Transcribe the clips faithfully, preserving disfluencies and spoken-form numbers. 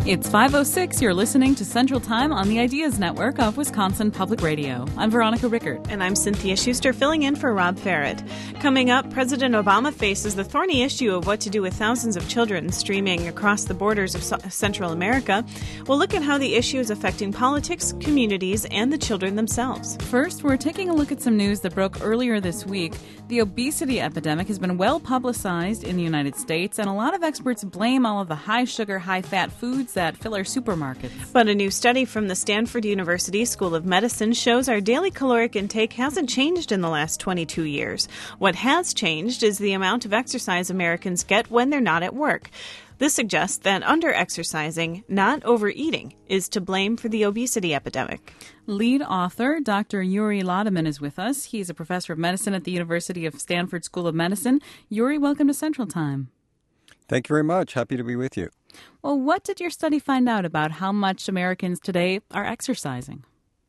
It's five oh six. You're listening to Central Time on the Ideas Network of Wisconsin Public Radio. I'm Veronica Rickert. And I'm Cynthia Schuster, filling in for Rob Farrett. Coming up, President Obama faces the thorny issue of what to do with thousands of children streaming across the borders of so- Central America. We'll look at how the issue is affecting politics, communities, and the children themselves. First, we're taking a look at some news that broke earlier this week. The obesity epidemic has been well publicized in the United States, and a lot of experts blame all of the high-sugar, high-fat foods that fill our supermarkets. But a new study from the Stanford University School of Medicine shows our daily caloric intake hasn't changed in the last twenty-two years. What has changed is the amount of exercise Americans get when they're not at work. This suggests that under-exercising, not overeating, is to blame for the obesity epidemic. Lead author Doctor Yuri Lodeman is with us. He's a professor of medicine at the University of Stanford School of Medicine. Yuri, welcome to Central Time. Thank you very much. Happy to be with you. Well, what did your study find out about how much Americans today are exercising?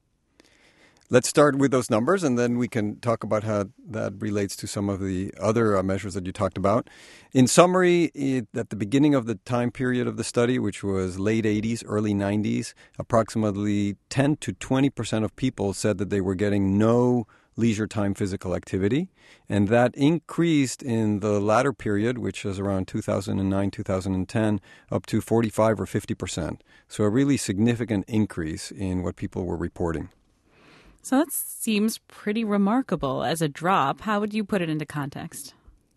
Let's start with those numbers, and then we can talk about how that relates to some of the other uh, measures that you talked about. In summary, it, at the beginning of the time period of the study, which was late eighties, early nineties, approximately ten to twenty percent of people said that they were getting no leisure time physical activity, and that increased in the latter period, which is around two thousand nine, two thousand ten, up to forty-five or fifty percent. So a really significant increase in what people were reporting. So that seems pretty remarkable as a drop. How would you put it into context?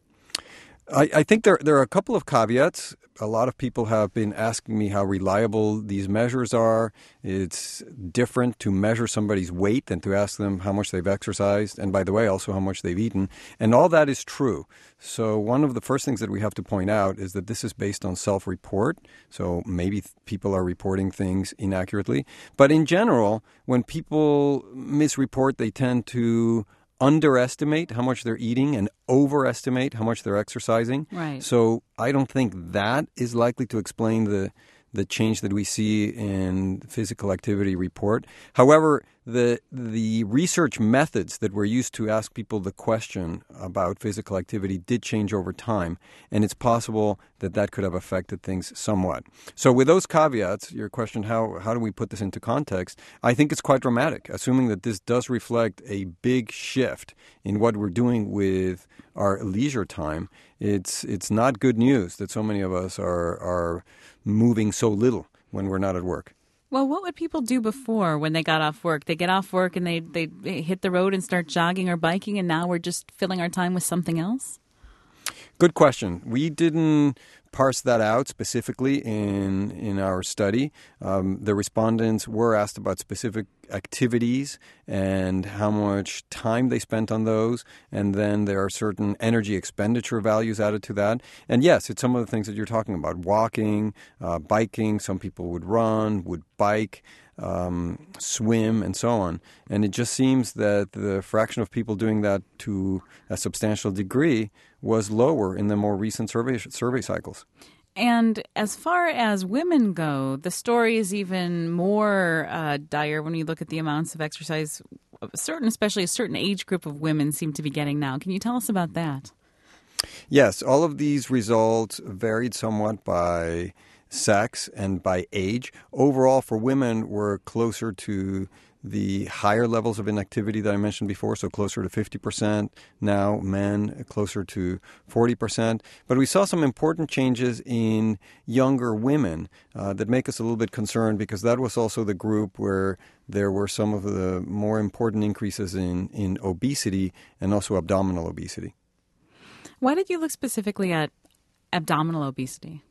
I, I think there there are a couple of caveats. A lot of people have been asking me how reliable these measures are. It's different to measure somebody's weight than to ask them how much they've exercised, and by the way, also how much they've eaten. And all that is true. So one of the first things that we have to point out is that this is based on self-report. So maybe th- people are reporting things inaccurately. But in general, when people misreport, they tend to underestimate how much they're eating and overestimate how much they're exercising. Right. So I don't think that is likely to explain the the change that we see in physical activity report. However, the the research methods that were used to ask people the question about physical activity did change over time, and it's possible that that could have affected things somewhat. So with those caveats, your question, how, how do we put this into context, I think it's quite dramatic, assuming that this does reflect a big shift in what we're doing with our leisure time. It's it's not good news that so many of us are are moving so little when we're not at work. Well, what would people do before when they got off work? They get off work and they, they hit the road and start jogging or biking, and now we're just filling our time with something else? Good question. We didn't parse that out specifically in in our study. Um, the respondents were asked about specific activities and how much time they spent on those, and then there are certain energy expenditure values added to that. And yes, it's some of the things that you're talking about: walking, uh, biking. Some people would run, would bike, um, swim, and so on. And it just seems that the fraction of people doing that to a substantial degree was lower in the more recent survey survey cycles. And as far as women go, the story is even more uh, dire when you look at the amounts of exercise certain, especially a certain age group of women seem to be getting now. Can you tell us about that? Yes, all of these results varied somewhat by sex and by age. Overall, for women, we're closer to the higher levels of inactivity that I mentioned before, so closer to fifty percent. Now, men closer to forty percent. But we saw some important changes in younger women uh, that make us a little bit concerned, because that was also the group where there were some of the more important increases in, in obesity and also abdominal obesity. Why did you look specifically at abdominal obesity?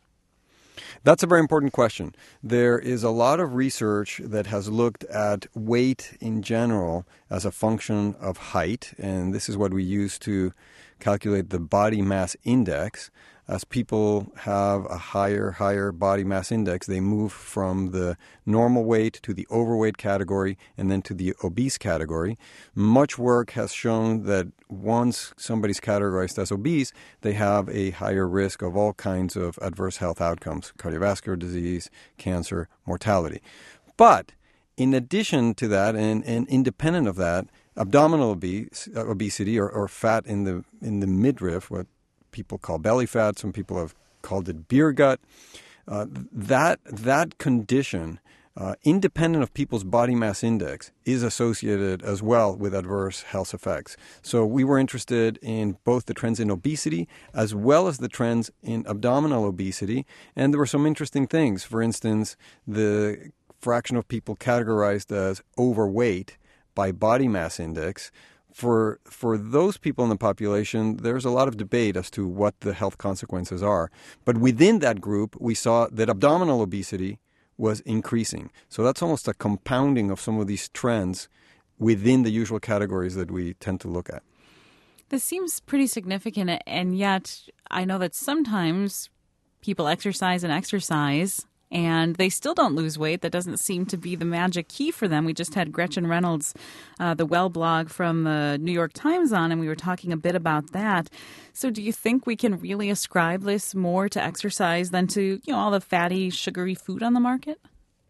That's a very important question. There is a lot of research that has looked at weight in general as a function of height, and this is what we use to calculate the body mass index. As people have a higher, higher body mass index, they move from the normal weight to the overweight category and then to the obese category. Much work has shown that once somebody's categorized as obese, they have a higher risk of all kinds of adverse health outcomes: cardiovascular disease, cancer, mortality. But in addition to that, and, and independent of that, abdominal obese, obesity or, or fat in the in the midriff, what people call belly fat, some people have called it beer gut, uh, that that condition, uh, independent of people's body mass index, is associated as well with adverse health effects. So we were interested in both the trends in obesity as well as the trends in abdominal obesity, and there were some interesting things. For instance, the fraction of people categorized as overweight by body mass index. For for those people in the population, there's a lot of debate as to what the health consequences are. But within that group, we saw that abdominal obesity was increasing. So that's almost a compounding of some of these trends within the usual categories that we tend to look at. This seems pretty significant, and yet I know that sometimes people exercise and exercise and they still don't lose weight. That doesn't seem to be the magic key for them. We just had Gretchen Reynolds, uh, the Well blog from the New York Times on, and we were talking a bit about that. So do you think we can really ascribe this more to exercise than to, you know, all the fatty, sugary food on the market?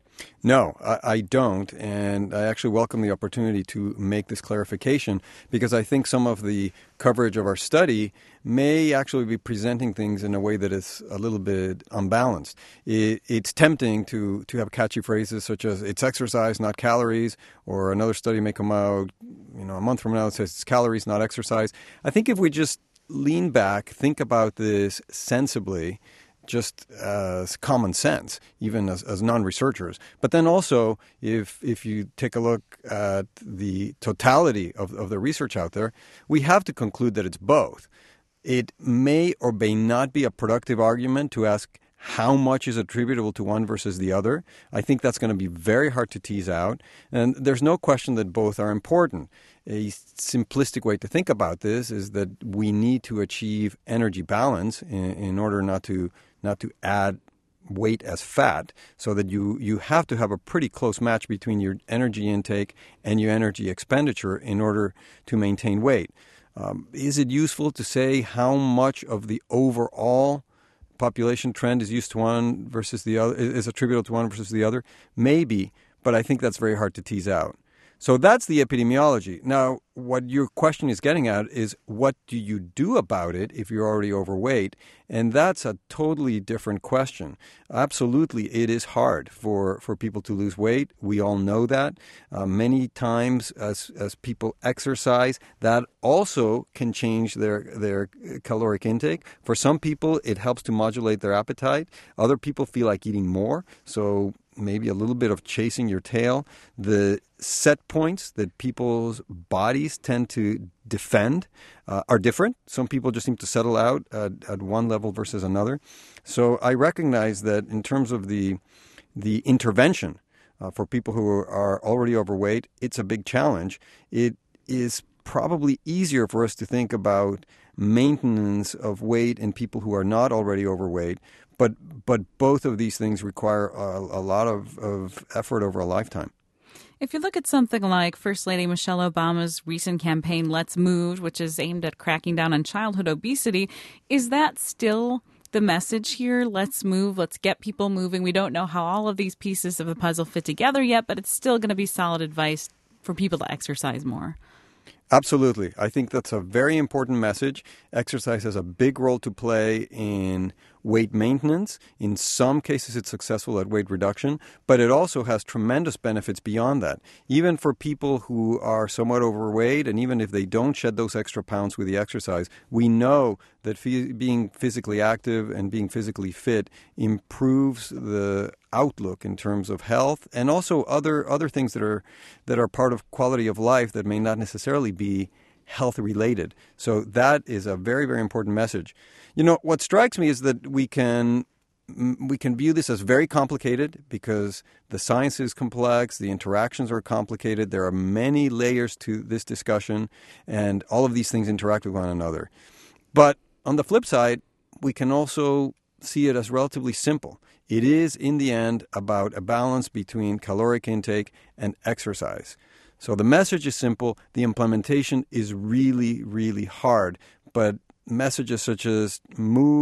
No, I, I don't, and I actually welcome the opportunity to make this clarification because I think some of the coverage of our study may actually be presenting things in a way that is a little bit unbalanced. It, it's tempting to, to have catchy phrases such as it's exercise, not calories, or another study may come out, you know, a month from now that says it's calories, not exercise. I think if we just lean back, think about this sensibly, just as common sense, even as, as non-researchers. But then also, if if you take a look at the totality of, of the research out there, we have to conclude that it's both. It may or may not be a productive argument to ask how much is attributable to one versus the other. I think that's going to be very hard to tease out. And there's no question that both are important. A simplistic way to think about this is that we need to achieve energy balance in, in order not to not to add weight as fat, so that you, you have to have a pretty close match between your energy intake and your energy expenditure in order to maintain weight. Um, is it useful to say how much of the overall population trend is used to one versus the other, is attributable to one versus the other? Maybe, but I think that's very hard to tease out. So that's the epidemiology. Now, what your question is getting at is what do you do about it if you're already overweight? And that's a totally different question. Absolutely, it is hard for, for people to lose weight. We all know that. Uh, many times as as people exercise, that also can change their, their caloric intake. For some people, it helps to modulate their appetite. Other people feel like eating more, so maybe a little bit of chasing your tail. The set points that people's bodies tend to defend uh, are different. Some people just seem to settle out at, at one level versus another. So I recognize that in terms of the the intervention uh, for people who are already overweight, it's a big challenge. It is probably easier for us to think about maintenance of weight in people who are not already overweight, but but both of these things require a, a lot of, of effort over a lifetime. If you look at something like First Lady Michelle Obama's recent campaign, Let's Move, which is aimed at cracking down on childhood obesity, is that still the message here? Let's move, let's get people moving. We don't know how all of these pieces of the puzzle fit together yet, but it's still going to be solid advice for people to exercise more. Absolutely. I think that's a very important message. Exercise has a big role to play in weight maintenance. In some cases, it's successful at weight reduction, but it also has tremendous benefits beyond that. Even for people who are somewhat overweight, and even if they don't shed those extra pounds with the exercise, we know that f- being physically active and being physically fit improves the outlook in terms of health and also other other things that are that are part of quality of life that may not necessarily be health related. So that is a very, very important message. You know, what strikes me is that we can we can view this as very complicated because the science is complex, the interactions are complicated, there are many layers to this discussion, and all of these things interact with one another. But on the flip side, we can also see it as relatively simple. It is, in the end, about a balance between caloric intake and exercise. So the message is simple. The implementation is really, really hard. But messages such as move,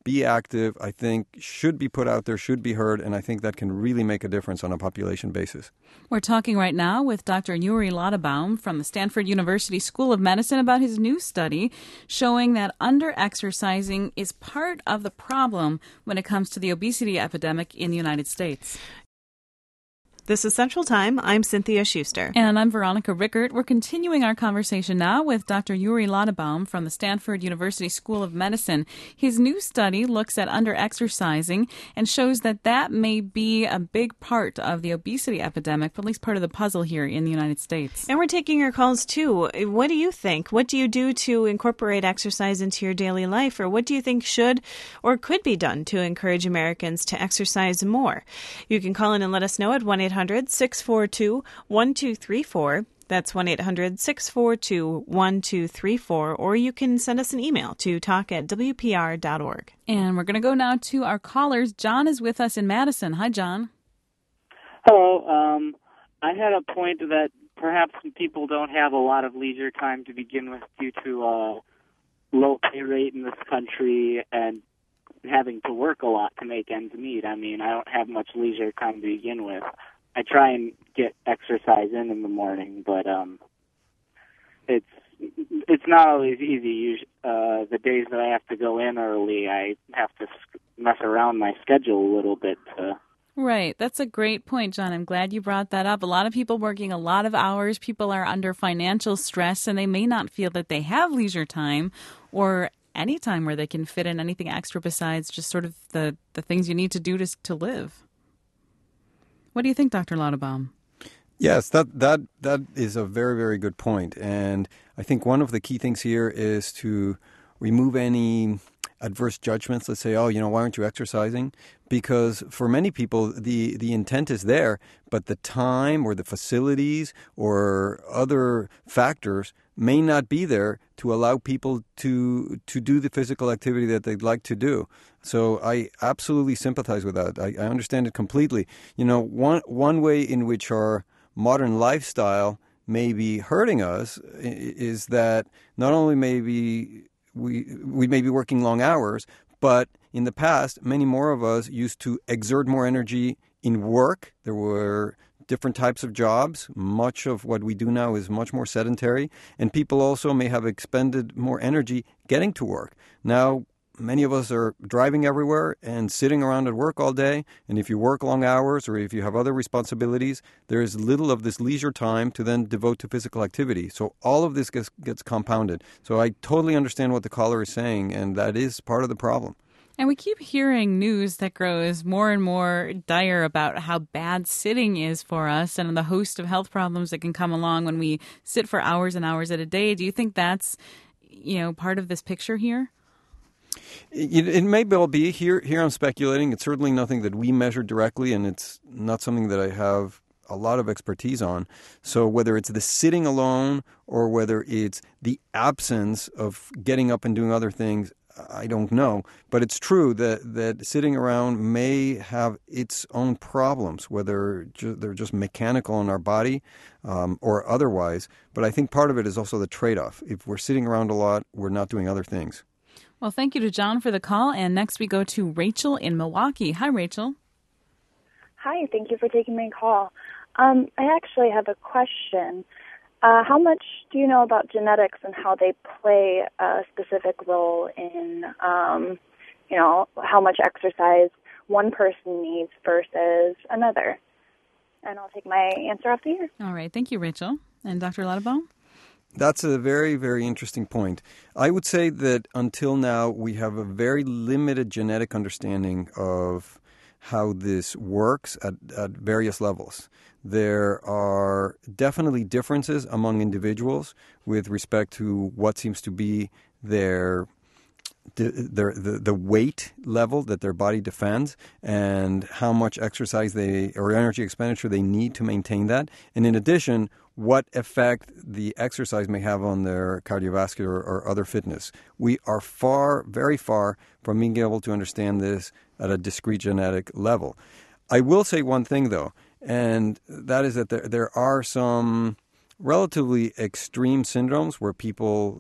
be active, I think should be put out there, should be heard, and I think that can really make a difference on a population basis. We're talking right now with Doctor Yuri Lauterbaum from the Stanford University School of Medicine about his new study showing that under-exercising is part of the problem when it comes to the obesity epidemic in the United States. This is Central Time. I'm Cynthia Schuster. And I'm Veronica Rickert. We're continuing our conversation now with Doctor Yuri Lauterbaum from the Stanford University School of Medicine. His new study looks at under-exercising and shows that that may be a big part of the obesity epidemic, at least part of the puzzle here in the United States. And we're taking your calls, too. What do you think? What do you do to incorporate exercise into your daily life? Or what do you think should or could be done to encourage Americans to exercise more? You can call in and let us know at one eight hundred six four two one two three four. That's one eight hundred six four two one two three four. Or you can send us an email to talk at w p r dot org. And we're going to go now to our callers. John is with us in Madison. Hi, John. Hello. Um, I had a point that perhaps people don't have a lot of leisure time to begin with due to a low pay rate in this country and having to work a lot to make ends meet. I mean, I don't have much leisure time to begin with. I try and get exercise in in the morning, but um, it's it's not always easy. Uh, the days that I have to go in early, I have to mess around my schedule a little bit to... Right. That's a great point, John. I'm glad you brought that up. A lot of people working a lot of hours. People are under financial stress, and they may not feel that they have leisure time or any time where they can fit in anything extra besides just sort of the, the things you need to do to, to live. What do you think, Doctor Lauterbaum? Yes, that, that that is a very, very good point. And I think one of the key things here is to remove any adverse judgments. Let's say, oh, you know, why aren't you exercising? Because for many people, the, the intent is there, but the time or the facilities or other factors may not be there to allow people to to do the physical activity that they'd like to do. So I absolutely sympathize with that. I, I understand it completely. You know, one one way in which our modern lifestyle may be hurting us is that not only maybe we we may be working long hours, but in the past, many more of us used to exert more energy in work. There were different types of jobs. Much of what we do now is much more sedentary, and people also may have expended more energy getting to work. Now, many of us are driving everywhere and sitting around at work all day, and if you work long hours or if you have other responsibilities, there is little of this leisure time to then devote to physical activity. So all of this gets, gets compounded. So I totally understand what the caller is saying, and that is part of the problem. And we keep hearing news that grows more and more dire about how bad sitting is for us and the host of health problems that can come along when we sit for hours and hours at a day. Do you think that's, you know, part of this picture here? It, it may well be. Here, here I'm speculating. It's certainly nothing that we measure directly, and it's not something that I have a lot of expertise on. So whether it's the sitting alone or whether it's the absence of getting up and doing other things, I don't know, but it's true that, that sitting around may have its own problems, whether ju- they're just mechanical in our body um, or otherwise. But I think part of it is also the trade-off. If we're sitting around a lot, we're not doing other things. Well, thank you to John for the call. And next we go to Rachel in Milwaukee. Hi, Rachel. Hi, thank you for taking my call. Um, I actually have a question. Uh, how much do you know about genetics and how they play a specific role in, um, you know, how much exercise one person needs versus another? And I'll take my answer off the air. All right. Thank you, Rachel. And Doctor Lauterbaum? That's a very, very interesting point. I would say that until now, we have a very limited genetic understanding of how this works at, at various levels. There are definitely differences among individuals with respect to what seems to be their their the, the weight level that their body defends and how much exercise they or energy expenditure they need to maintain that. And in addition, what effect the exercise may have on their cardiovascular or other fitness. We are far, very far from being able to understand this at a discrete genetic level. I will say one thing, though, and that is that there, there are some relatively extreme syndromes where people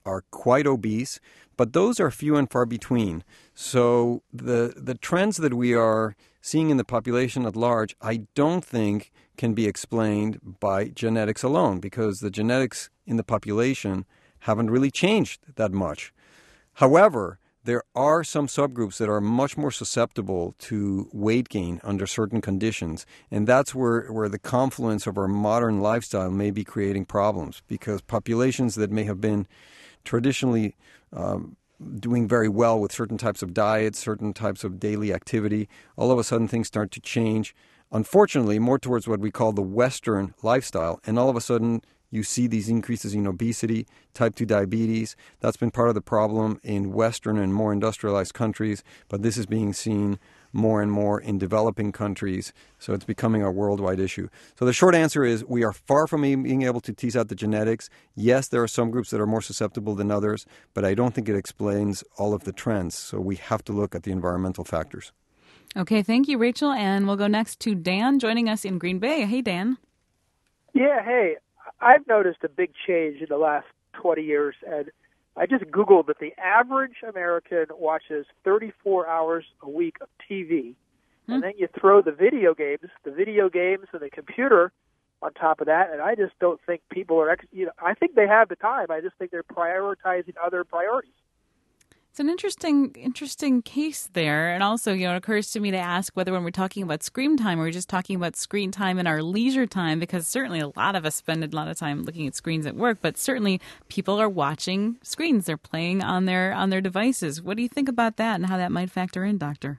are quite obese, but those are few and far between. So the the trends that we are seeing in the population at large, I don't think can be explained by genetics alone, because the genetics in the population haven't really changed that much. However, there are some subgroups that are much more susceptible to weight gain under certain conditions, and that's where, where the confluence of our modern lifestyle may be creating problems, because populations that may have been traditionally um, doing very well with certain types of diets, certain types of daily activity, all of a sudden things start to change, unfortunately, more towards what we call the Western lifestyle, and all of a sudden you see these increases in obesity, type two diabetes. That's been part of the problem in Western and more industrialized countries, but this is being seen more and more in developing countries, so it's becoming a worldwide issue. So the short answer is we are far from being able to tease out the genetics. Yes, there are some groups that are more susceptible than others, but I don't think it explains all of the trends, so we have to look at the environmental factors. Okay, thank you, Rachel, and we'll go next to Dan joining us in Green Bay. Hey, Dan. Yeah, hey. I've noticed a big change in the last twenty years, and I just Googled that the average American watches thirty-four hours a week of T V, hmm. and then you throw the video games, the video games and the computer on top of that, and I just don't think people are, you know, I think they have the time. I just think they're prioritizing other priorities. It's an interesting, interesting case there. And also, you know, it occurs to me to ask whether when we're talking about screen time, or we're just talking about screen time in our leisure time, because certainly a lot of us spend a lot of time looking at screens at work, but certainly people are watching screens. They're playing on their on their devices. What do you think about that and how that might factor in, Doctor?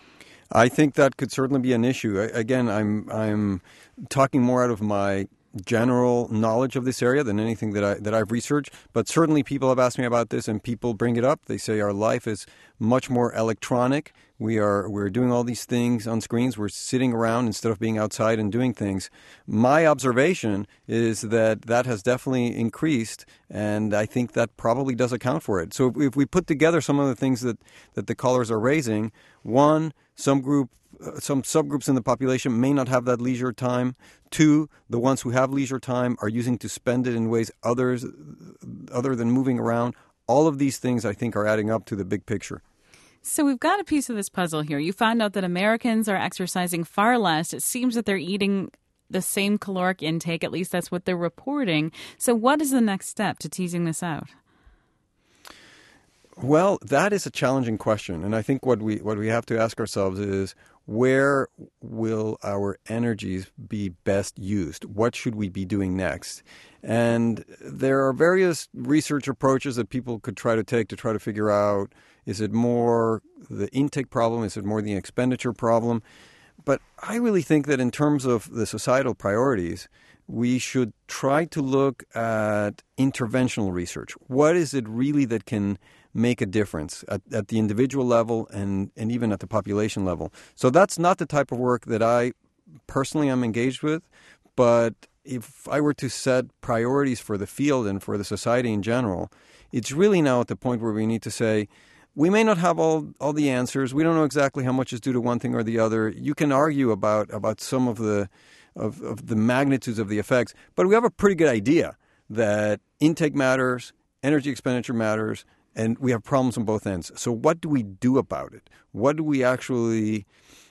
I think that could certainly be an issue. Again, I'm I'm talking more out of my general knowledge of this area than anything that I that I've researched, but certainly people have asked me about this, and people bring it up. They say our life is much more electronic. We are we're doing all these things on screens. We're sitting around instead of being outside and doing things. My observation is that that has definitely increased, and I think that probably does account for it. So if we put together some of the things that, that the callers are raising, one, some group Uh, some subgroups in the population may not have that leisure time. Two, the ones who have leisure time are using to spend it in ways others other than moving around. All of these things, I think, are adding up to the big picture. So we've got a piece of this puzzle here. You found out that Americans are exercising far less. It seems that they're eating the same caloric intake. At least that's what they're reporting. So what is the next step to teasing this out? Well, that is a challenging question. And I think what we what we have to ask ourselves is, where will our energies be best used? What should we be doing next? And there are various research approaches that people could try to take to try to figure out, is it more the intake problem? Is it more the expenditure problem? But I really think that in terms of the societal priorities, we should try to look at interventional research. What is it really that can make a difference at, at the individual level and, and even at the population level? So that's not the type of work that I personally am engaged with, but if I were to set priorities for the field and for the society in general, it's really now at the point where we need to say, we may not have all, all the answers. We don't know exactly how much is due to one thing or the other. You can argue about, about some of the of, of the magnitudes of the effects, but we have a pretty good idea that intake matters, energy expenditure matters, and we have problems on both ends. So what do we do about it? What do we actually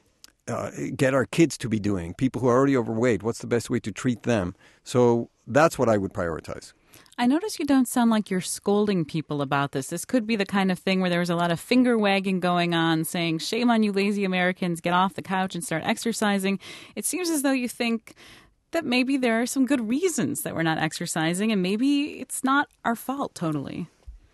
uh, get our kids to be doing? People who are already overweight, what's the best way to treat them? So that's what I would prioritize. I notice you don't sound like you're scolding people about this. This could be the kind of thing where there was a lot of finger wagging going on, saying, shame on you lazy Americans, get off the couch and start exercising. It seems as though you think that maybe there are some good reasons that we're not exercising, and maybe it's not our fault totally.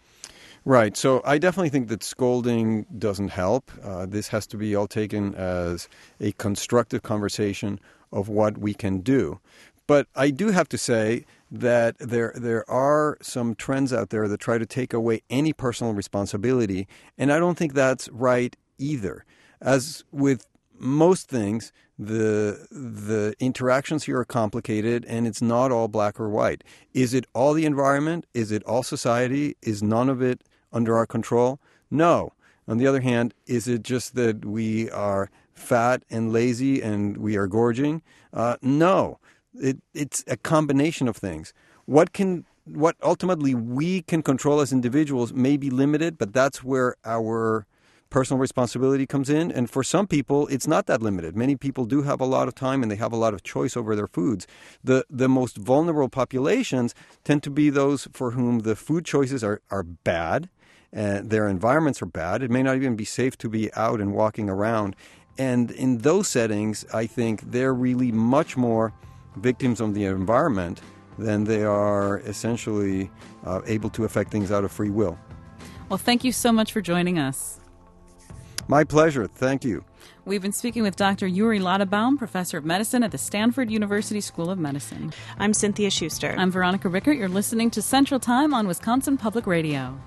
Right. So I definitely think that scolding doesn't help. Uh, this has to be all taken as a constructive conversation of what we can do. But I do have to say that there there are some trends out there that try to take away any personal responsibility, and I don't think that's right either. As with most things, the the interactions here are complicated, and it's not all black or white. Is it all the environment? Is it all society? Is none of it under our control? No. On the other hand, is it just that we are fat and lazy and we are gorging? Uh, no. It, it's a combination of things. What can what ultimately we can control as individuals may be limited, but that's where our personal responsibility comes in. And for some people, it's not that limited. Many people do have a lot of time and they have a lot of choice over their foods. The the most vulnerable populations tend to be those for whom the food choices are, are bad and their environments are bad. It may not even be safe to be out and walking around. And in those settings, I think they're really much more victims of the environment than they are essentially uh, able to affect things out of free will. Well, thank you so much for joining us. My pleasure. Thank you. We've been speaking with Doctor Yuri Lauterbaum, professor of medicine at the Stanford University School of Medicine. I'm Cynthia Schuster. I'm Veronica Rickert. You're listening to Central Time on Wisconsin Public Radio.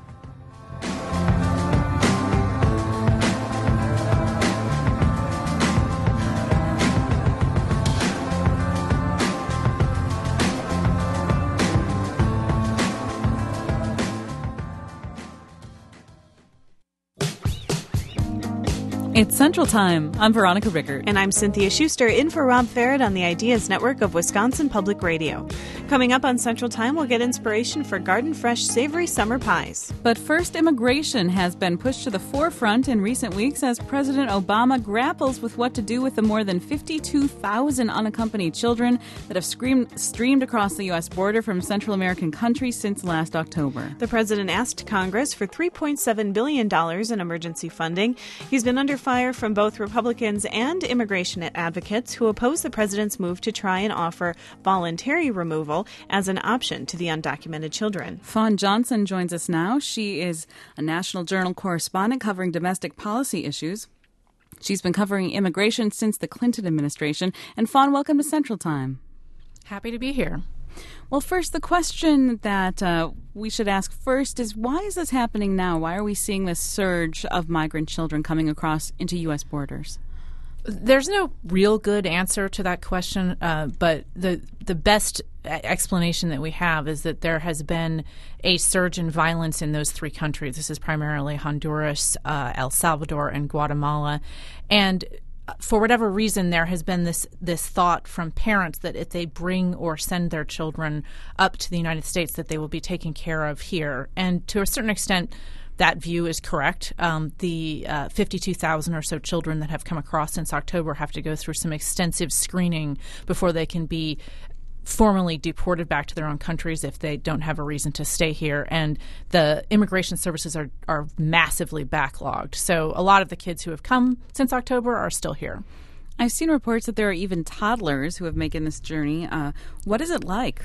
It's Central Time. I'm Veronica Rickert. And I'm Cynthia Schuster, in for Rob Farrett on the Ideas Network of Wisconsin Public Radio. Coming up on Central Time, we'll get inspiration for garden fresh savory summer pies. But first, immigration has been pushed to the forefront in recent weeks as President Obama grapples with what to do with the more than fifty-two thousand unaccompanied children that have screamed, streamed across the U S border from Central American countries since last October. The president asked Congress for three point seven billion dollars in emergency funding. He's been under fire from both Republicans and immigration advocates who oppose the president's move to try and offer voluntary removal as an option to the undocumented children. Fawn Johnson joins us now. She is a National Journal correspondent covering domestic policy issues. She's been covering immigration since the Clinton administration. And Fawn, welcome to Central Time. Happy to be here. Well, first, the question that uh, we should ask first is, why is this happening now? Why are we seeing this surge of migrant children coming across into U S borders? There's no real good answer to that question, uh, but the the best explanation that we have is that there has been a surge in violence in those three countries. This is primarily Honduras, uh, El Salvador, and Guatemala. And for whatever reason, there has been this this thought from parents that if they bring or send their children up to the United States, that they will be taken care of here. And to a certain extent, that view is correct. Um, the uh, fifty-two thousand or so children that have come across since October have to go through some extensive screening before they can be formally deported back to their own countries if they don't have a reason to stay here. And the immigration services are, are massively backlogged. So a lot of the kids who have come since October are still here. I've seen reports that there are even toddlers who have making this journey. Uh, what is it like?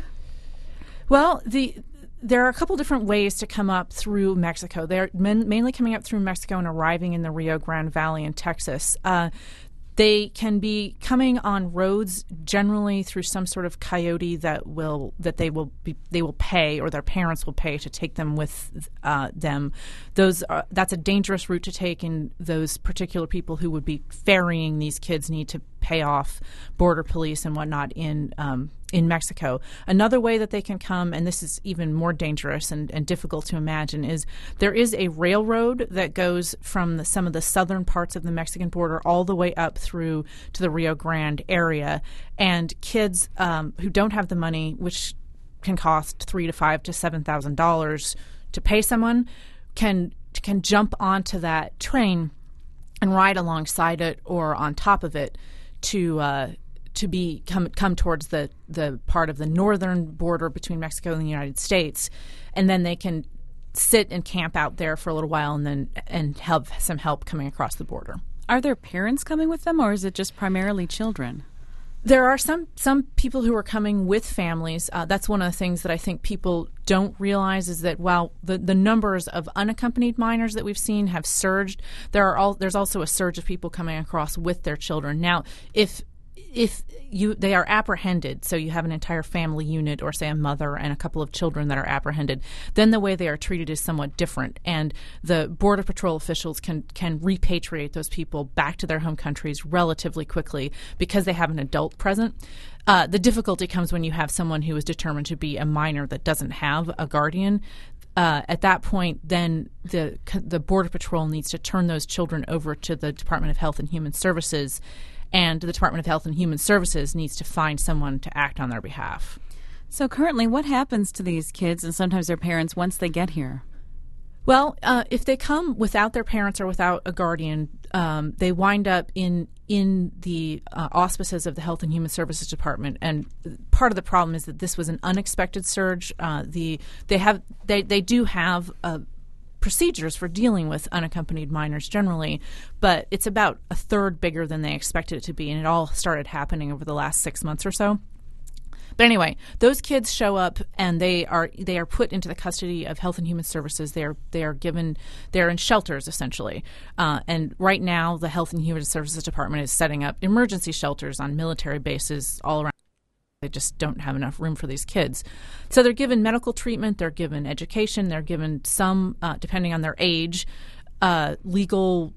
Well, the there are a couple different ways to come up through Mexico. They're men, mainly coming up through Mexico and arriving in the Rio Grande Valley in Texas. Uh, They can be coming on roads generally through some sort of coyote that will that they will be they will pay, or their parents will pay to take them with uh, them. Those are, that's a dangerous route to take, and those particular people who would be ferrying these kids need to pay off border police and whatnot in um, in Mexico. Another way that they can come, and this is even more dangerous and, and difficult to imagine, is there is a railroad that goes from the, some of the southern parts of the Mexican border all the way up through to the Rio Grande area. And kids um, who don't have the money, which can cost three to five to seven thousand dollars to pay someone, can can jump onto that train and ride alongside it or on top of it to uh, to be come come towards the, the part of the northern border between Mexico and the United States, and then they can sit and camp out there for a little while and then and have some help coming across the border. Are there parents coming with them, or is it just primarily children? There are some some people who are coming with families. Uh, that's one of the things that I think people don't realize is that while the, the numbers of unaccompanied minors that we've seen have surged, there are all, there's also a surge of people coming across with their children. Now, if if you they are apprehended, so you have an entire family unit or, say, a mother and a couple of children that are apprehended, then the way they are treated is somewhat different. And the Border Patrol officials can, can repatriate those people back to their home countries relatively quickly because they have an adult present. Uh, the difficulty comes when you have someone who is determined to be a minor that doesn't have a guardian. Uh, at that point, then the the Border Patrol needs to turn those children over to the Department of Health and Human Services, and the Department of Health and Human Services needs to find someone to act on their behalf. So currently, what happens to these kids and sometimes their parents once they get here? Well, uh, if they come without their parents or without a guardian, um, they wind up in in the uh, auspices of the Health and Human Services Department. And part of the problem is that this was an unexpected surge. Uh, the they have they they do have uh, procedures for dealing with unaccompanied minors generally, but it's about a third bigger than they expected it to be, and it all started happening over the last six months or so. But anyway, those kids show up and they are they are put into the custody of Health and Human Services. They are they are given they're in shelters essentially, uh, and right now the Health and Human Services Department is setting up emergency shelters on military bases all around. They just don't have enough room for these kids, so they're given medical treatment, they're given education, they're given some, uh, depending on their age, uh, legal.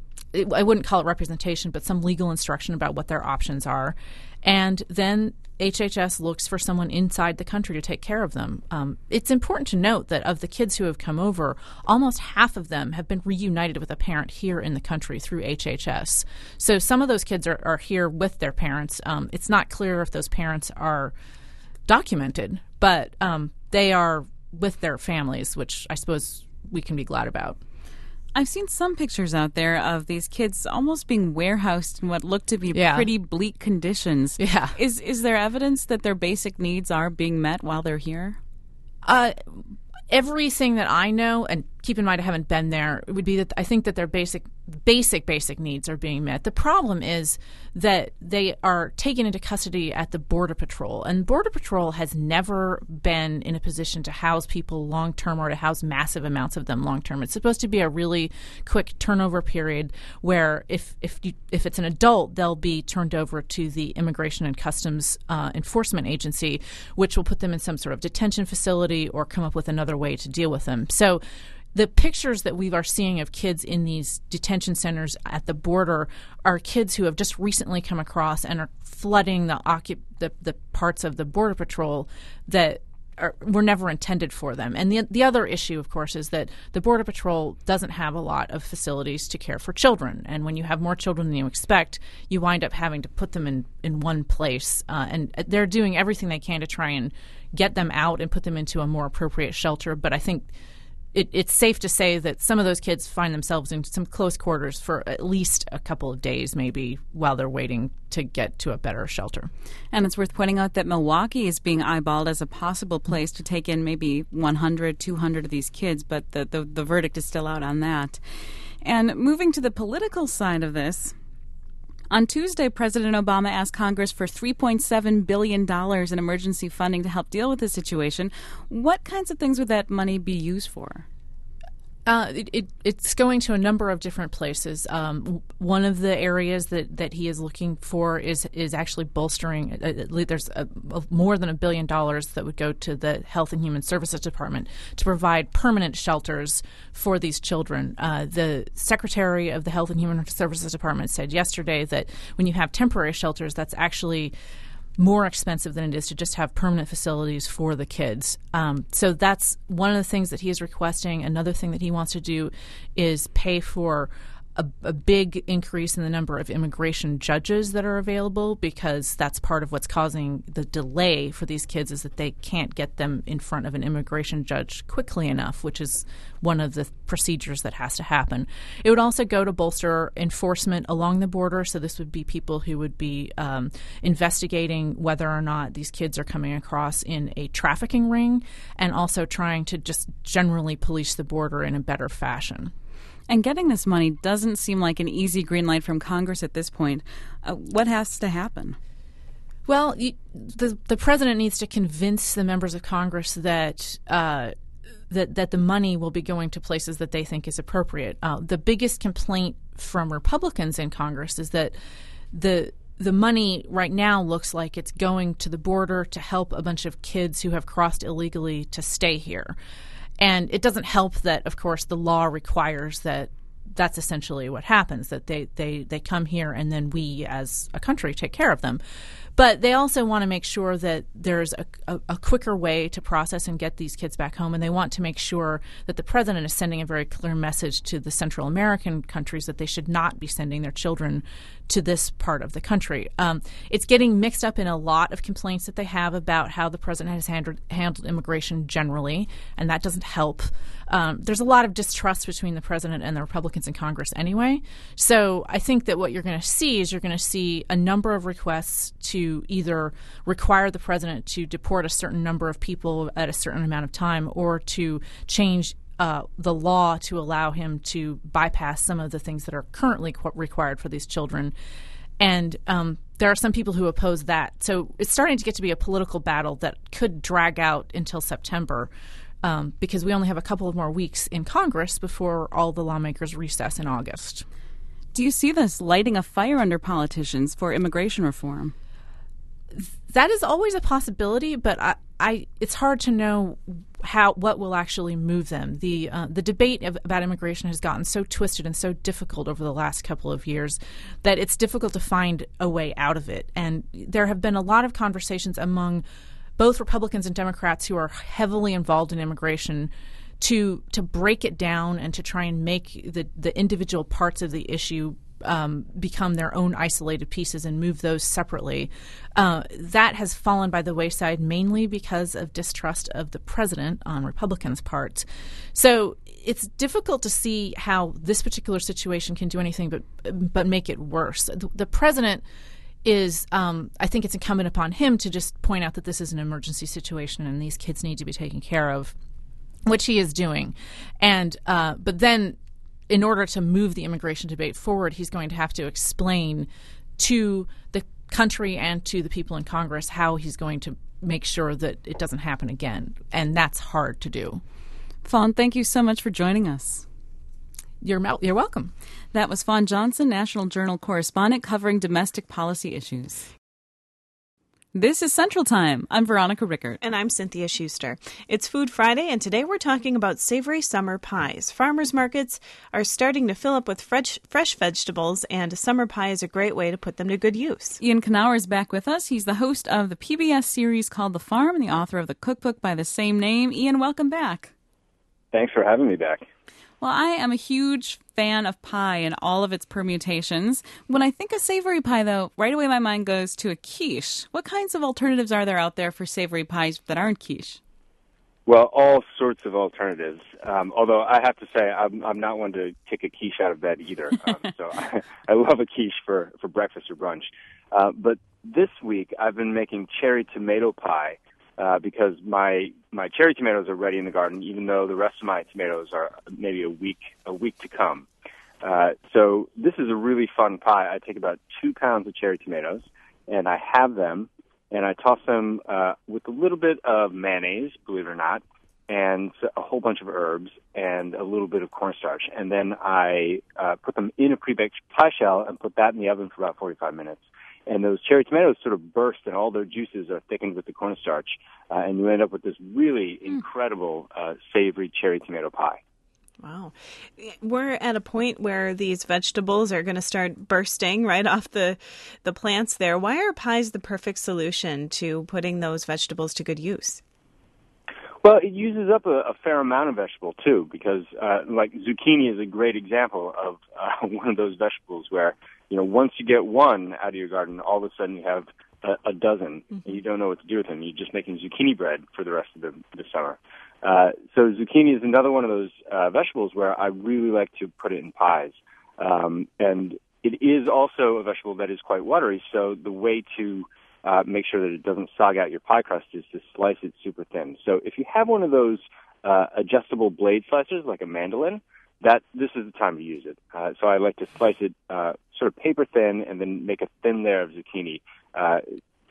I wouldn't call it representation, but some legal instruction about what their options are, and then H H S looks for someone inside the country to take care of them. Um, it's important to note that of the kids who have come over, almost half of them have been reunited with a parent here in the country through H H S. So some of those kids are, are here with their parents. Um, it's not clear if those parents are documented, but um, they are with their families, which I suppose we can be glad about. I've seen some pictures out there of these kids almost being warehoused in what look to be yeah. pretty bleak conditions. Yeah. Is is there evidence that their basic needs are being met while they're here? Uh, everything that I know, and keep in mind I haven't been there, would be that I think that their basic, basic, basic needs are being met. The problem is that they are taken into custody at the Border Patrol, and Border Patrol has never been in a position to house people long term or to house massive amounts of them long term. It's supposed to be a really quick turnover period where if if you, if it's an adult, they'll be turned over to the Immigration and Customs uh, Enforcement Agency, which will put them in some sort of detention facility or come up with another way to deal with them. So the pictures that we are seeing of kids in these detention centers at the border are kids who have just recently come across and are flooding the occup- the, the parts of the Border Patrol that are, were never intended for them. And the the other issue, of course, is that the Border Patrol doesn't have a lot of facilities to care for children. And when you have more children than you expect, you wind up having to put them in, in one place. Uh, and they're doing everything they can to try and get them out and put them into a more appropriate shelter. But I think It, it's safe to say that some of those kids find themselves in some close quarters for at least a couple of days, maybe, while they're waiting to get to a better shelter. And it's worth pointing out that Milwaukee is being eyeballed as a possible place to take in maybe one hundred, two hundred of these kids, but the, the, the verdict is still out on that. And moving to the political side of this, on Tuesday, President Obama asked Congress for three point seven billion dollars in emergency funding to help deal with the situation. What kinds of things would that money be used for? Uh, it, it, it's going to a number of different places. Um, one of the areas that, that he is looking for is is actually bolstering. Uh, there's a, a, more than a billion dollars that would go to the Health and Human Services Department to provide permanent shelters for these children. Uh, the Secretary of the Health and Human Services Department said yesterday that when you have temporary shelters, that's actually more expensive than it is to just have permanent facilities for the kids. Um, so that's one of the things that he is requesting. Another thing that he wants to do is pay for a, a big increase in the number of immigration judges that are available, because that's part of what's causing the delay for these kids, is that they can't get them in front of an immigration judge quickly enough, which is one of the procedures that has to happen. It would also go to bolster enforcement along the border. So this would be people who would be um, investigating whether or not these kids are coming across in a trafficking ring, and also trying to just generally police the border in a better fashion. And getting this money doesn't seem like an easy green light from Congress at this point. Uh, what has to happen? Well, you, the the president needs to convince the members of Congress that uh, that that the money will be going to places that they think is appropriate. Uh, the biggest complaint from Republicans in Congress is that the the money right now looks like it's going to the border to help a bunch of kids who have crossed illegally to stay here. And it doesn't help that, of course, the law requires that that's essentially what happens, that they, they, they come here and then we as a country take care of them. But they also want to make sure that there's a, a, a quicker way to process and get these kids back home. And they want to make sure that the president is sending a very clear message to the Central American countries that they should not be sending their children to this part of the country. Um, it's getting mixed up in a lot of complaints that they have about how the president has handled, handled immigration generally, and that doesn't help. Um, there's a lot of distrust between the president and the Republicans in Congress anyway. So I think that what you're going to see is you're going to see a number of requests to either require the president to deport a certain number of people at a certain amount of time, or to change Uh, the law to allow him to bypass some of the things that are currently qu- required for these children. And um, there are some people who oppose that. So it's starting to get to be a political battle that could drag out until September, um, because we only have a couple of more weeks in Congress before all the lawmakers recess in August. Do you see this lighting a fire under politicians for immigration reform? That is always a possibility, but I, I it's hard to know how what will actually move them. The uh, the debate of, about immigration has gotten so twisted and so difficult over the last couple of years that it's difficult to find a way out of it. And there have been a lot of conversations among both Republicans and Democrats who are heavily involved in immigration to to break it down and to try and make the, the individual parts of the issue Um, become their own isolated pieces and move those separately. Uh, that has fallen by the wayside mainly because of distrust of the president on Republicans' part. So it's difficult to see how this particular situation can do anything but but make it worse. The, the president is, um, I think it's incumbent upon him to just point out that this is an emergency situation and these kids need to be taken care of, which he is doing. And uh, but then in order to move the immigration debate forward, he's going to have to explain to the country and to the people in Congress how he's going to make sure that it doesn't happen again. And that's hard to do. Fawn, thank you so much for joining us. You're, you're welcome. That was Fawn Johnson, National Journal correspondent covering domestic policy issues. This is Central Time. I'm Veronica Rickert. And I'm Cynthia Schuster. It's Food Friday, and today we're talking about savory summer pies. Farmers markets are starting to fill up with fresh, fresh vegetables, and a summer pie is a great way to put them to good use. Ian Knauer is back with us. He's the host of the P B S series called The Farm and the author of the cookbook by the same name. Ian, welcome back. Thanks for having me back. Well, I am a huge fan of pie and all of its permutations. When I think of savory pie, though, right away my mind goes to a quiche. What kinds of alternatives are there out there for savory pies that aren't quiche? Well, all sorts of alternatives. Um, although I have to say, I'm, I'm not one to kick a quiche out of bed either. Um, so I, I love a quiche for, for breakfast or brunch. Uh, but this week I've been making cherry tomato pie. Uh, because my my cherry tomatoes are ready in the garden, even though the rest of my tomatoes are maybe a week a week to come. Uh, so this is a really fun pie. I take about two pounds of cherry tomatoes, and I have them, and I toss them uh, with a little bit of mayonnaise, believe it or not, and a whole bunch of herbs and a little bit of cornstarch. And then I uh, put them in a pre-baked pie shell and put that in the oven for about forty-five minutes. And those cherry tomatoes sort of burst, and all their juices are thickened with the cornstarch, uh, and you end up with this really incredible uh, savory cherry tomato pie. Wow. We're at a point where these vegetables are going to start bursting right off the, the plants there. Why are pies the perfect solution to putting those vegetables to good use? Well, it uses up a, a fair amount of vegetable, too, because, uh, like, zucchini is a great example of uh, one of those vegetables where, you know, once you get one out of your garden, all of a sudden you have a, a dozen, mm-hmm. and you don't know what to do with them. You're just making zucchini bread for the rest of the, the summer. Uh, so zucchini is another one of those uh, vegetables where I really like to put it in pies. Um, and it is also a vegetable that is quite watery, so the way to Uh, make sure that it doesn't sog out your pie crust is to slice it super thin. So if you have one of those uh, adjustable blade slicers, like a mandolin, that this is the time to use it. Uh, so I like to slice it uh, sort of paper thin and then make a thin layer of zucchini. Uh,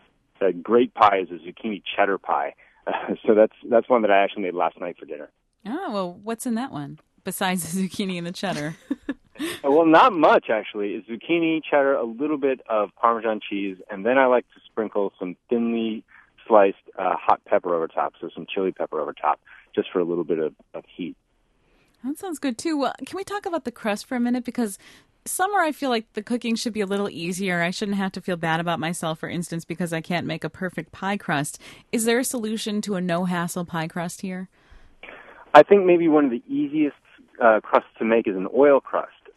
a great pie is a zucchini cheddar pie. Uh, so that's that's one that I actually made last night for dinner. Oh, well, what's in that one besides the zucchini and the cheddar? Well, not much, actually. It's zucchini, cheddar, a little bit of Parmesan cheese, and then I like to sprinkle some thinly sliced uh, hot pepper over top, so some chili pepper over top, just for a little bit of, of heat. That sounds good, too. Well, can we talk about the crust for a minute? Because summer, I feel like the cooking should be a little easier. I shouldn't have to feel bad about myself, for instance, because I can't make a perfect pie crust. Is there a solution to a no-hassle pie crust here? I think maybe one of the easiest uh, crusts to make is an oil crust.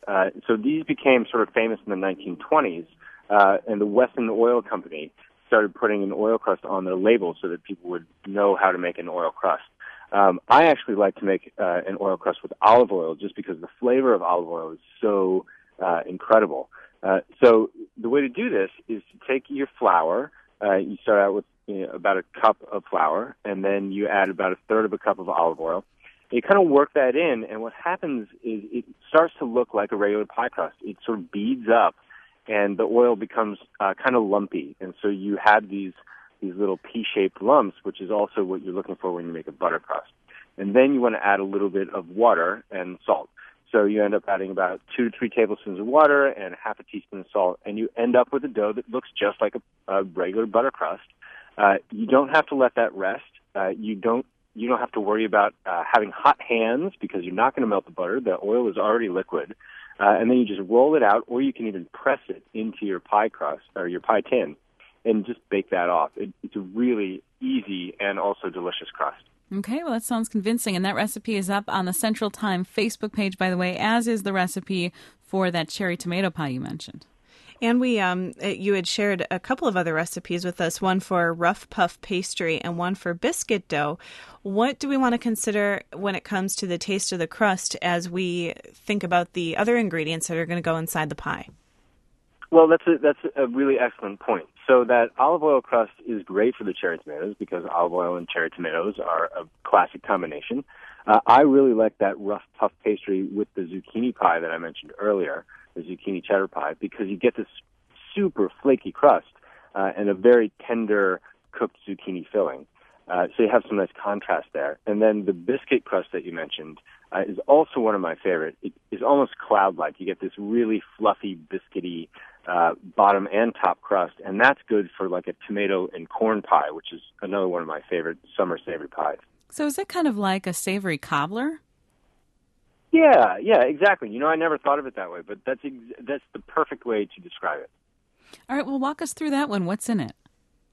Uh, so these became sort of famous in the nineteen twenties, uh, and the Wesson Oil Company started putting an oil crust on their label so that people would know how to make an oil crust. Um, I actually like to make uh, an oil crust with olive oil just because the flavor of olive oil is so uh, incredible. Uh, so the way to do this is to take your flour. Uh, you start out with you know, about a cup of flour, and then you add about a third of a cup of olive oil. You kind of work that in, and what happens is it starts to look like a regular pie crust. It sort of beads up, and the oil becomes uh, kind of lumpy, and so you have these these little pea-shaped lumps, which is also what you're looking for when you make a butter crust. And then you want to add a little bit of water and salt. So you end up adding about two to three tablespoons of water and half a teaspoon of salt, and you end up with a dough that looks just like a, a regular butter crust. Uh, you don't have to let that rest. Uh, you don't you don't have to worry about uh, having hot hands because you're not going to melt the butter. The oil is already liquid. Uh, and then you just roll it out, or you can even press it into your pie crust or your pie tin and just bake that off. It, it's a really easy and also delicious crust. Okay, well, that sounds convincing. And that recipe is up on the Central Time Facebook page, by the way, as is the recipe for that cherry tomato pie you mentioned. And we, um, you had shared a couple of other recipes with us, one for rough puff pastry and one for biscuit dough. What do we want to consider when it comes to the taste of the crust as we think about the other ingredients that are going to go inside the pie? Well, that's a, that's a really excellent point. So that olive oil crust is great for the cherry tomatoes because olive oil and cherry tomatoes are a classic combination. Uh, I really like that rough puff pastry with the zucchini pie that I mentioned earlier, the zucchini cheddar pie, because you get this super flaky crust uh, and a very tender cooked zucchini filling. Uh, so you have some nice contrast there. And then the biscuit crust that you mentioned uh, is also one of my favorite. It is almost cloud-like. You get this really fluffy, biscuity uh, bottom and top crust, and that's good for like a tomato and corn pie, which is another one of my favorite summer savory pies. So is it kind of like a savory cobbler? Yeah, yeah, exactly. You know, I never thought of it that way, but that's ex- that's the perfect way to describe it. All right, well, walk us through that one. What's in it?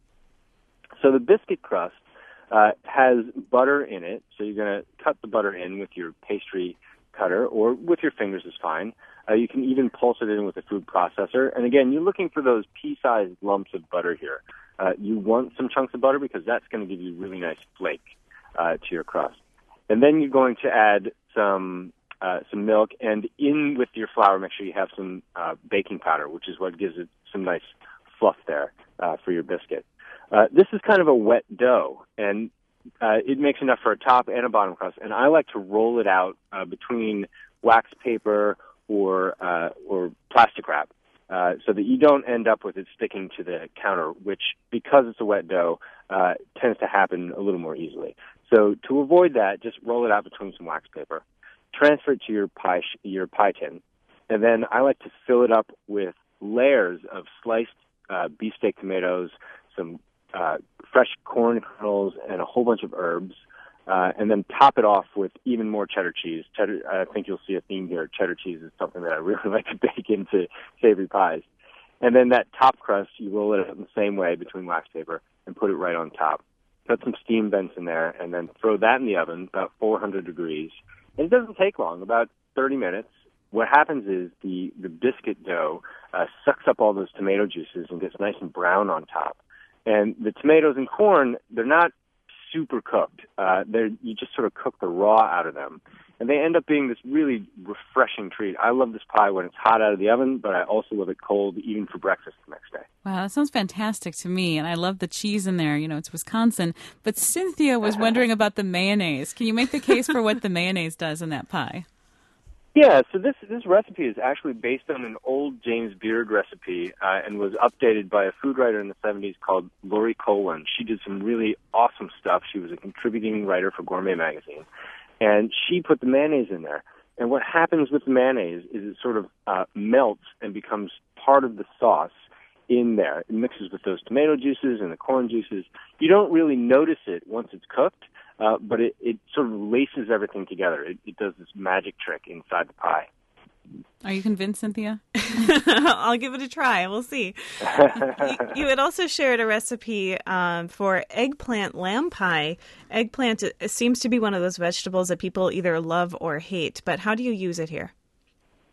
So the biscuit crust uh, has butter in it, so you're going to cut the butter in with your pastry cutter, or with your fingers is fine. Uh, you can even pulse it in with a food processor. And again, you're looking for those pea-sized lumps of butter here. Uh, you want some chunks of butter because that's going to give you really nice flake uh, to your crust. And then you're going to add some uh, some milk, and in with your flour, make sure you have some uh, baking powder, which is what gives it some nice fluff there uh, for your biscuit. Uh, this is kind of a wet dough, and uh, it makes enough for a top and a bottom crust. And I like to roll it out uh, between wax paper or uh, or plastic wrap, uh, so that you don't end up with it sticking to the counter, which, because it's a wet dough, uh, tends to happen a little more easily. So to avoid that, just roll it out between some wax paper, transfer it to your pie sh- your pie tin, and then I like to fill it up with layers of sliced uh, beefsteak tomatoes, some uh, fresh corn kernels, and a whole bunch of herbs. Uh, and then top it off with even more cheddar cheese. Cheddar, I think you'll see a theme here. Cheddar cheese is something that I really like to bake into savory pies. And then that top crust, you roll it out in the same way between wax paper and put it right on top. Put some steam vents in there, and then throw that in the oven, about four hundred degrees. And it doesn't take long, about thirty minutes. What happens is the, the biscuit dough uh, sucks up all those tomato juices and gets nice and brown on top. And the tomatoes and corn, they're not super cooked. Uh, they're, you just sort of cook the raw out of them. And they end up being this really refreshing treat. I love this pie when it's hot out of the oven, but I also love it cold, even for breakfast the next day. Wow, that sounds fantastic to me. And I love the cheese in there. You know, it's Wisconsin. But Cynthia was wondering about the mayonnaise. Can you make the case for what the mayonnaise does in that pie? Yeah, so this this recipe is actually based on an old James Beard recipe uh, and was updated by a food writer in the seventies called Lori Colwin. She did some really awesome stuff. She was a contributing writer for Gourmet Magazine, and she put the mayonnaise in there. And what happens with the mayonnaise is it sort of uh, melts and becomes part of the sauce in there. It mixes with those tomato juices and the corn juices. You don't really notice it once it's cooked, Uh, but it, it sort of laces everything together. It, it does this magic trick inside the pie. Are you convinced, Cynthia? I'll give it a try. We'll see. you, you had also shared a recipe um, for eggplant lamb pie. Eggplant seems to be one of those vegetables that people either love or hate, but how do you use it here?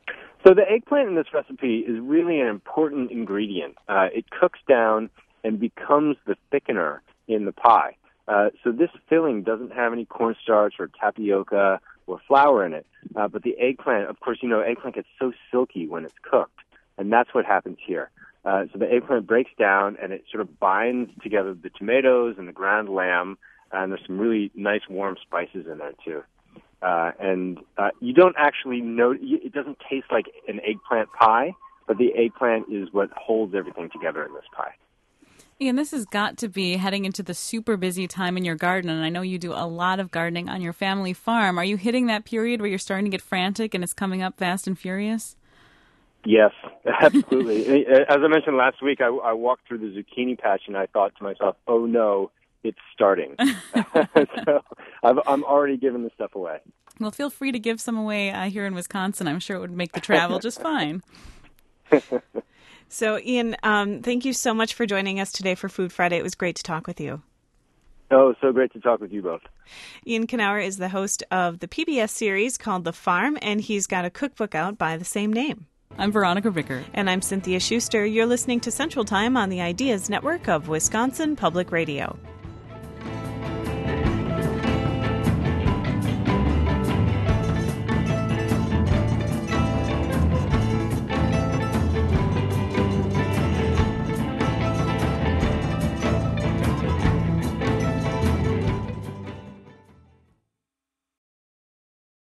So the eggplant in this recipe is really an important ingredient. Uh, it cooks down and becomes the thickener in the pie. Uh, so this filling doesn't have any cornstarch or tapioca or flour in it. Uh, but the eggplant, of course, you know, eggplant gets so silky when it's cooked. And that's what happens here. Uh, so the eggplant breaks down and it sort of binds together the tomatoes and the ground lamb. And there's some really nice warm spices in there, too. Uh, and uh, you don't actually know, it doesn't taste like an eggplant pie, but the eggplant is what holds everything together in this pie. Ian, this has got to be heading into the super busy time in your garden, and I know you do a lot of gardening on your family farm. Are you hitting that period where you're starting to get frantic and it's coming up fast and furious? Yes, absolutely. As I mentioned last week, I, I walked through the zucchini patch and I thought to myself, oh no, it's starting. So I've, I'm already giving the stuff away. Well, feel free to give some away uh, here in Wisconsin. I'm sure it would make the travel just fine. So, Ian, um, thank you so much for joining us today for Food Friday. It was great to talk with you. Oh, so great to talk with you both. Ian Knauer is the host of the P B S series called The Farm, and he's got a cookbook out by the same name. I'm Veronica Ricker. And I'm Cynthia Schuster. You're listening to Central Time on the Ideas Network of Wisconsin Public Radio.